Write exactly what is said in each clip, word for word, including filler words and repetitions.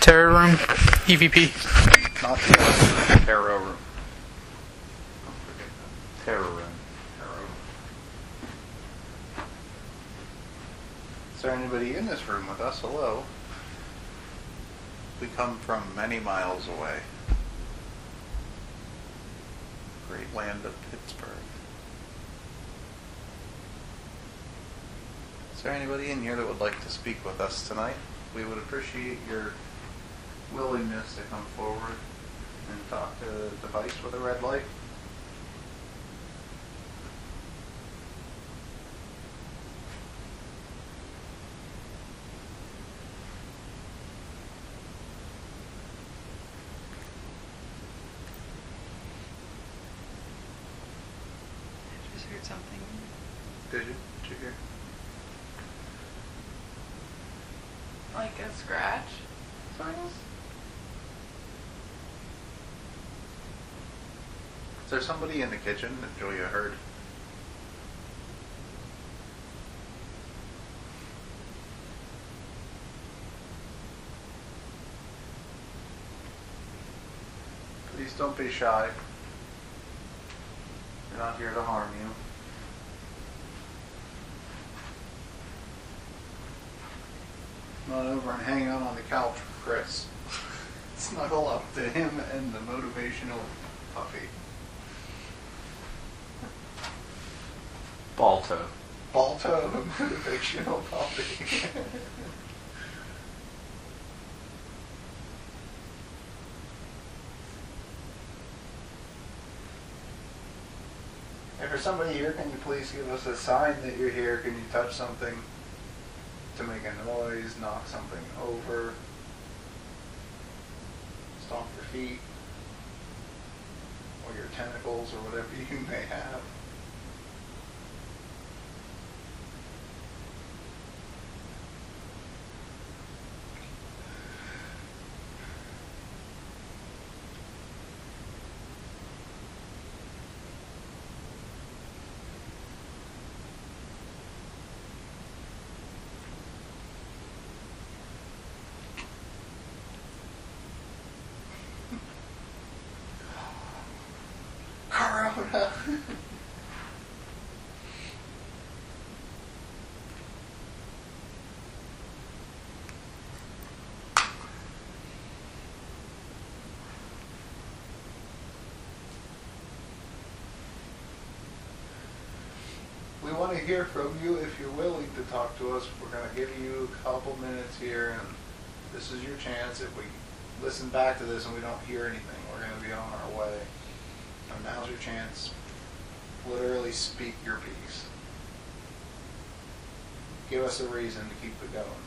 Terror room, E V P. Not the tarot room. Don't forget that. Tarot room. Tarot. Is there anybody in this room with us? Hello. We come from many miles away. Great land of Pittsburgh. Is there anybody in here that would like to speak with us tonight? We would appreciate your willingness to come forward and talk to the device with a red light. I just heard something. Did you? Did you hear? Like a scratch? Is there somebody in the kitchen that Julia heard? Please don't be shy. We're not here to harm you. Come on over and hang out on the couch with Chris. Snuggle up to him and the motivational puppy. Balto. Balto, the motivational puppy. If there's somebody here, can you please give us a sign that you're here? Can you touch something to make a noise, knock something over, stomp your feet, or your tentacles, or whatever you may have? Corona. We want to hear from you if you're willing to talk to us. We're going to give you a couple minutes here, and this is your chance. If we listen back to this and we don't hear anything, we're going to be on our way. And now's your chance. Literally speak your piece. Give us a reason to keep it going.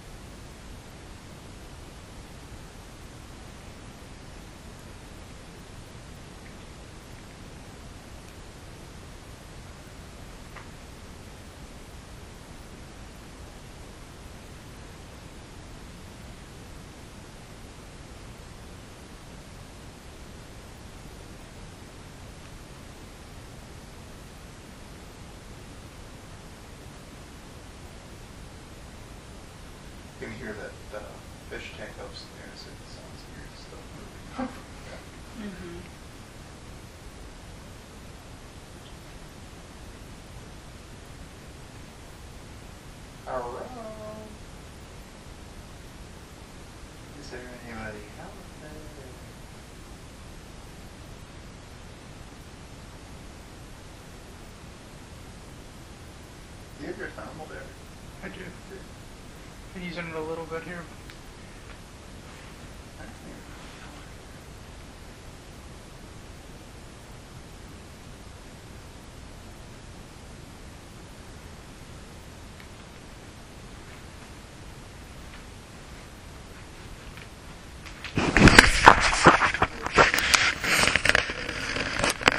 You can hear that uh, fish tank upstairs. It sounds weird stuff moving. Mm-hmm. Hello. Is there anybody out there? Do you have your thermal there? I do. Been using it a little bit here.